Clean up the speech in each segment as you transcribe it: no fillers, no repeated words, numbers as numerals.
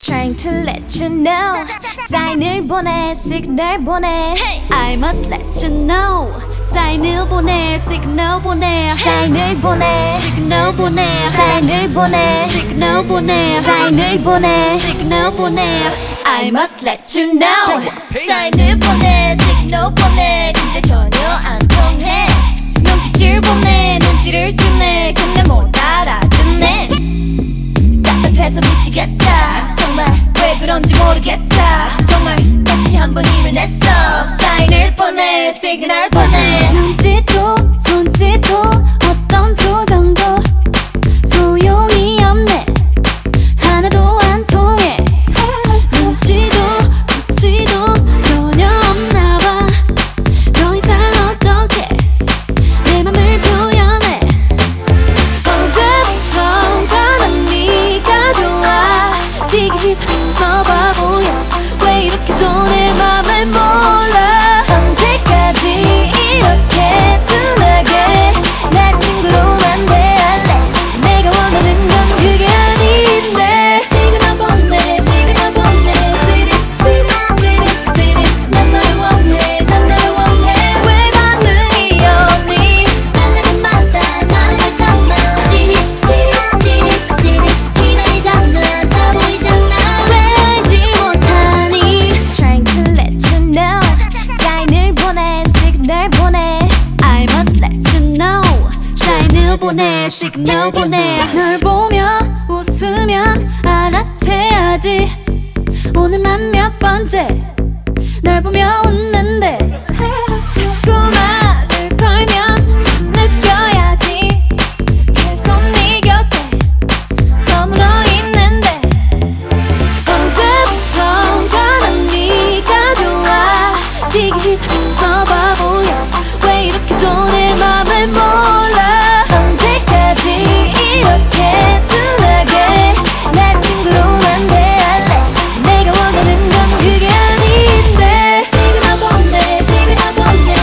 Trying to let you know 사인을 보내 시그널 보내 I must let you know 사인을 보내 시그널 보내 사인을 보내 시그널 보내 사인을 보내 시그널 보내 사인을 보내 시그널 보내 I must let you know 사인을 보내 시그널 보내 근데 전혀 안 통해 눈빛을 보내 눈치를 주네 근데 못 알아듣네 답답해서 미치겠다 정말 왜 그런지 모르겠다 정말 다시 한번 힘을 냈어 사인을 보내 시그널 보내 눈짓도 손짓도 어떤 표정도 소용이 없네 하나도 안 통해 눈치도 눈치도 전혀 없나봐 더 이상 어떻게 내 맘을 표현해 언제부턴가 난 네가 좋아 지기 싫다했어 바보야 왜 이렇게도 내 맘을 몰라 언제까지 이렇게 둔하게 날 친구로만 대할래 내가 원하는 건 그게 아닌데 시그널 보내 시그널 보내 찌릿 난 너를 원해 난 너를 원해 왜 반응이 없니 만나는 마다 말을 담아 찌릿 기다리잖아 다 보이잖아 왜 알지 못하니 Trying to let you know 사인을 보내 시그널 보내 I must let you know 사인을 보내 시그널 보내 널 보며 웃으면 알아채야지 오늘만 몇 번째 널 보며 웃는데 자꾸 말을 걸면 느껴야지 계속 네 곁에 머물러 있는데 언제부턴가 난 네가 좋아 지기 싫다했어 바보야 왜 이렇게도 내 맘을 몰라 언제까지 이렇게 둔하게 날 친구로만 대할래 내가 원하는 건 그게 아닌데 시그널 보내 시그널 보내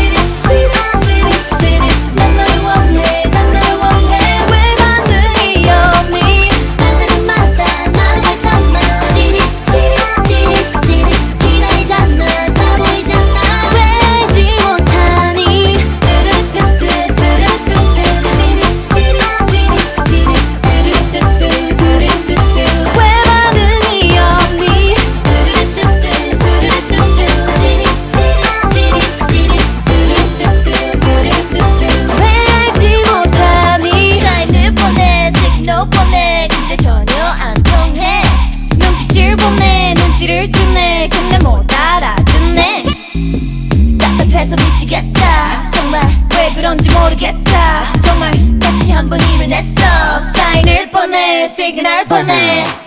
찌릿 난 너를 원해 난 너를 원해 왜 반응이 없니 만나는 마다 말을 담아 찌릿 기다리잖아 다 보이잖아 왜 알지 못하니 왜 반응이 없니 왜 알지 못하니 사인을 보내 시그널 보내 근데 전혀 안 통해 눈빛을 보내 눈치를 주네 근데 못 알아듣네 답답해서 미치겠다 정말 왜 그런지 모르겠다 정말 다시 한번 힘을 냈어 사인을 보내 시그널 보내